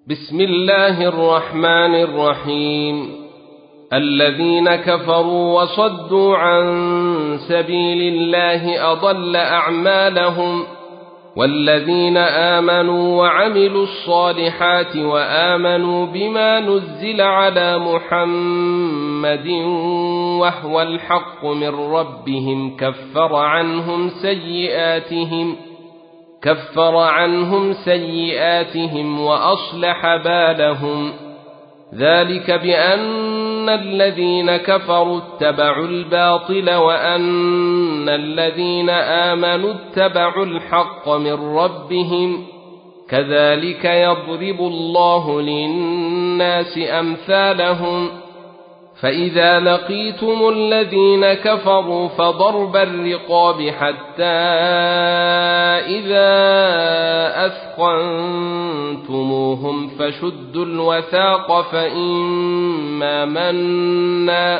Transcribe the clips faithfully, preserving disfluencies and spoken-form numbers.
بسم الله الرحمن الرحيم. الذين كفروا وصدوا عن سبيل الله أضل أعمالهم، والذين آمنوا وعملوا الصالحات وآمنوا بما نزل على محمد وهو الحق من ربهم كفر عنهم سيئاتهم كفر عنهم سيئاتهم وأصلح بالهم. ذلك بأن الذين كفروا اتبعوا الباطل وأن الذين آمنوا اتبعوا الحق من ربهم، كذلك يضرب الله للناس أمثالهم. فإذا لقيتم الذين كفروا فضرب الرقاب حتى إذا أثخنتموهم فشدوا الوثاق فإما منا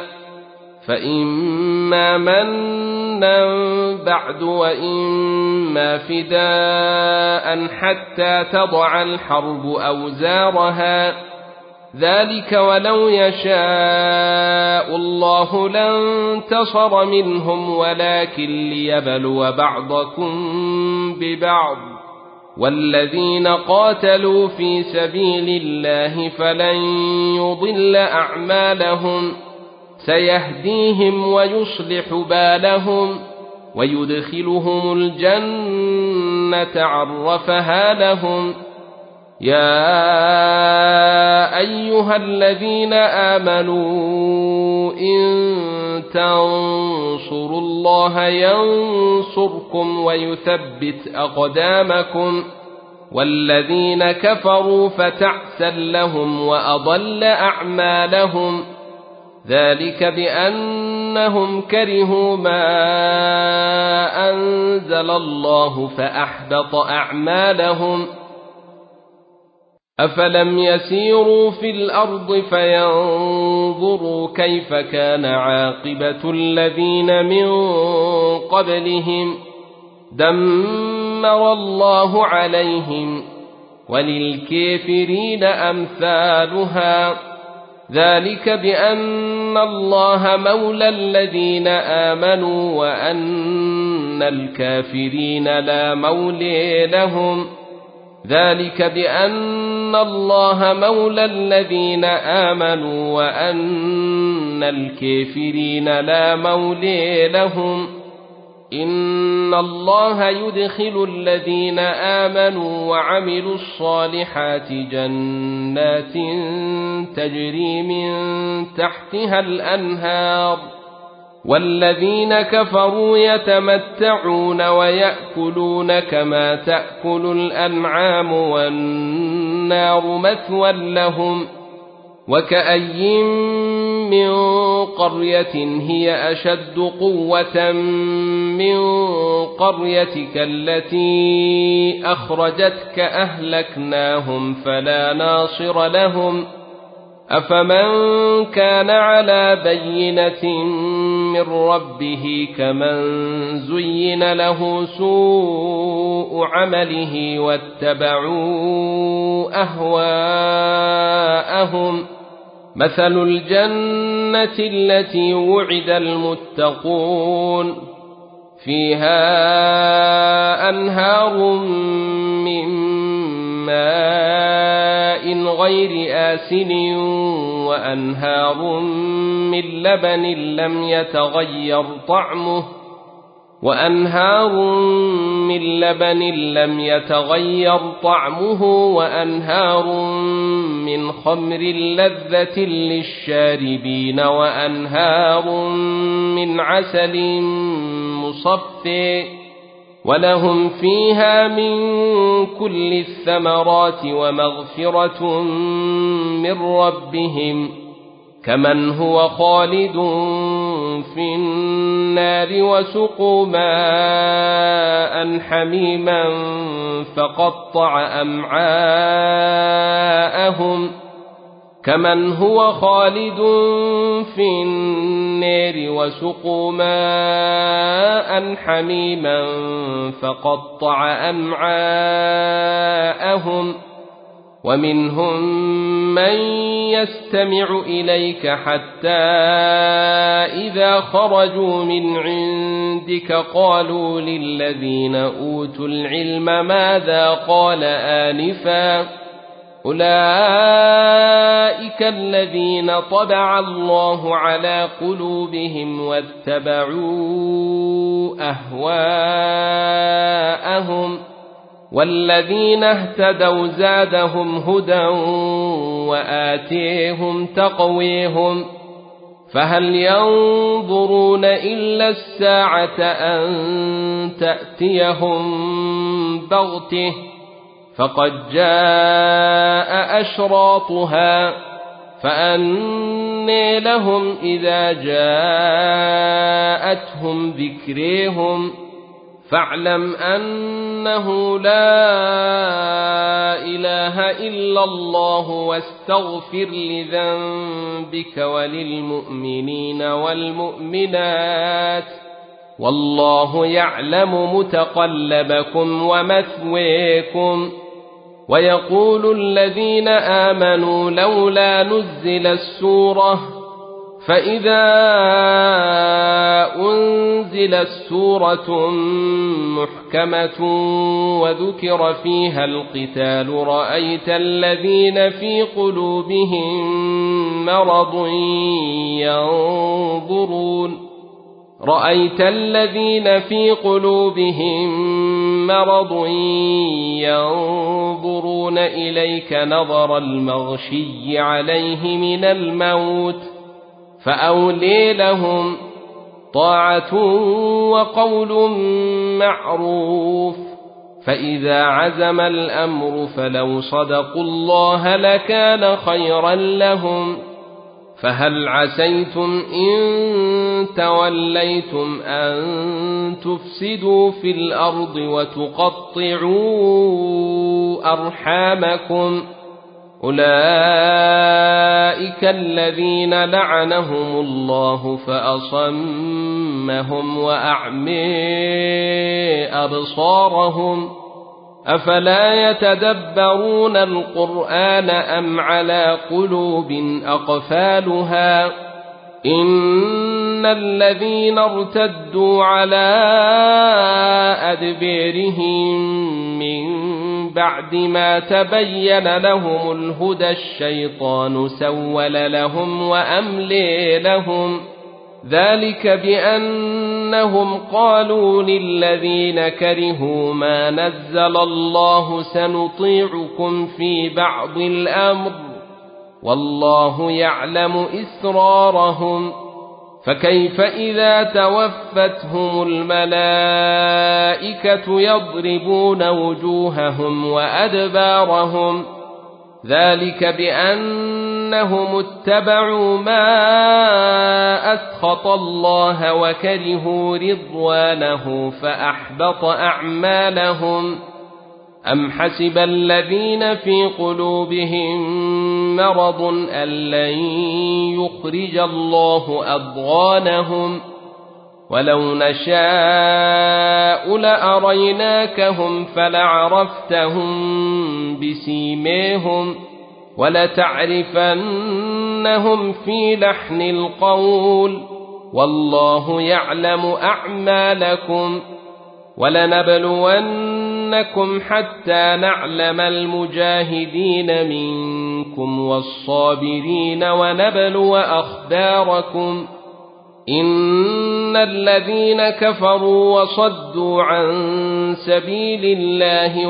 فإما منا بعد وإما فداء حتى تضع الحرب أوزارها. ذلك ولو يشاء الله لانتصر منهم ولكن ليبلو بعضكم ببعض. والذين قاتلوا في سبيل الله فلن يضل أعمالهم، سيهديهم ويصلح بالهم ويدخلهم الجنة عرفها لهم. يا أيها الذين آمنوا إن تنصروا الله ينصركم ويثبت أقدامكم، والذين كفروا فتعسا لهم وأضل أعمالهم. ذلك بأنهم كرهوا ما أنزل الله فأحبط أعمالهم. أفلم يسيروا في الأرض فينظروا كيف كان عاقبة الذين من قبلهم، دمر الله عليهم وللكافرين أمثالها. ذلك بأن الله مولى الذين آمنوا وأن الكافرين لا مولى لهم. ذلك بأن الله مولى الذين آمنوا وأن الكافرين لا مولى لهم. إن الله يدخل الذين آمنوا وعملوا الصالحات جنات تجري من تحتها الأنهار، والذين كفروا يتمتعون ويأكلون كما تأكل الأنعام والنار مثوى لهم. وكأي من قرية هي أشد قوة من قريتك التي أخرجتك أهلكناهم فلا ناصر لهم. أفمن كان على بينة من ربه كمن زين له سوء عمله واتبعوا أهواءهم. مثل الجنة التي وعد المتقون فيها أنهار من ماء غير آسن وأنهار من لبن لم يتغير طعمه وأنهار من لبن لم يتغير طعمه وأنهار من خمر لذة للشاربين وأنهار من عسل مصفى ولهم فيها من كل الثمرات ومغفرة من ربهم، كمن هو خالد في النار وسقوا ماء حميما فقطع أمعاءهم، كمن هو خالد في النار وسقوا ماء حميما فقطع أمعاءهم. ومنهم من يستمع إليك حتى إذا خرجوا من عندك قالوا للذين أوتوا العلم ماذا قال آنفا أولئك الذين طبع الله على قلوبهم واتبعوا أهواءهم والذين اهتدوا زادهم هدى وآتيهم تقويهم فهل ينظرون إلا الساعة أن تأتيهم بغته فقد جاء أشراطها فأنى لهم إذا جاءتهم ذكريهم فاعلم أنه لا إله إلا الله واستغفر لذنبك وللمؤمنين والمؤمنات والله يعلم متقلبكم ومثويكم ويقول الذين آمنوا لولا نزلت سورة فإذا أنزلت سورة محكمة وذكر فيها القتال رأيت الذين في قلوبهم مرض ينظرون رأيت الذين في قلوبهم مرض ينظرون إليك نظر المغشي عليه من الموت فأولي لهم طاعة وقول معروف فإذا عزم الأمر فلو صدقوا الله لكان خيرا لهم فهل عسيتم إن توليتم أن تفسدوا في الأرض وتقطعوا أرحامكم أولئك الذين لعنهم الله فأصمهم وأعمي أبصارهم أفلا يتدبرون القرآن أم على قلوب أقفالها إن الذين ارتدوا على أدبيرهم من بعد ما تبين لهم الهدى الشيطان سول لهم وأملي لهم ذلك بأنهم قالوا للذين كرهوا ما نزل الله سنطيعكم في بعض الأمر والله يعلم إسرارهم فكيف إذا توفتهم الملائكة يضربون وجوههم وأدبارهم ذلك بأنهم اتبعوا ما أسخط الله وكرهوا رضوانه فأحبط أعمالهم أم حسب الذين في قلوبهم مرض أن لن يخرج الله أضغانهم ولو نشاء لأريناكهم فلعرفتهم بسيماهم ولتعرفنهم في لحن القول والله يعلم أعمالكم ولنبلونكم حتى نعلم المجاهدين منكم والصابرين ونبلو أخباركم إن الذين كفروا وصدوا عن سبيل الله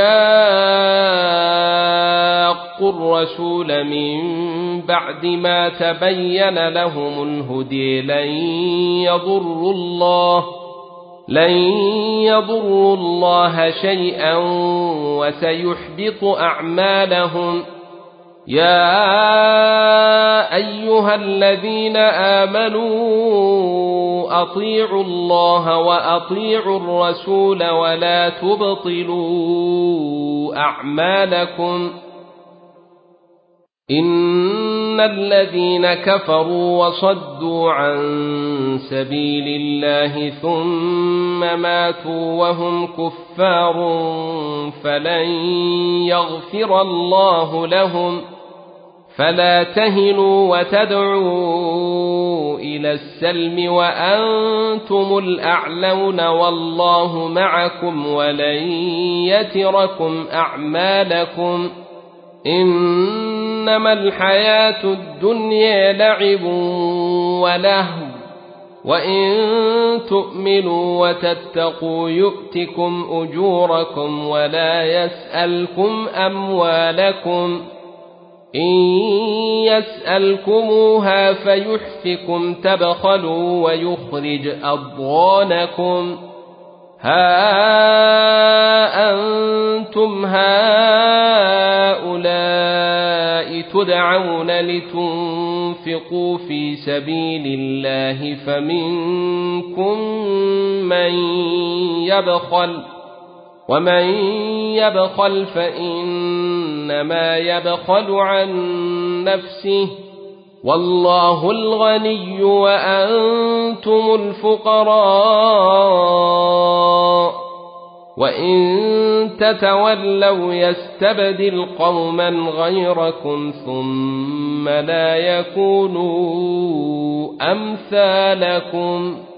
وشاقوا الرسول من بعد ما تبين لهم الهدي لن يضروا الله لن يضروا الله شيئا وسيحبط أعمالهم يا أيها الذين آمنوا أطيعوا الله وأطيعوا الرسول ولا تبطلوا أعمالكم إن إن الذين كفروا وصدوا عن سبيل الله ثم ماتوا وهم كفار فلن يغفر الله لهم فلا تهنوا وتدعوا إلى السلم وأنتم الأعلون والله معكم ولن يتركم أعمالكم إنما الحياة الدنيا لعب ولهو وإن تؤمنوا وتتقوا يؤتكم أجوركم ولا يسألكم أموالكم إن يسألكموها فيحفكم تبخلوا ويخرج أضغانكم ها أنتم هؤلاء تدعون لتنفقوا في سبيل الله فمنكم من يبخل ومن يبخل فإنما يبخل عن نفسه والله الغني وأنتم الفقراء وإن تتولوا يستبدل قوما غيركم ثم لا يكونوا أمثالكم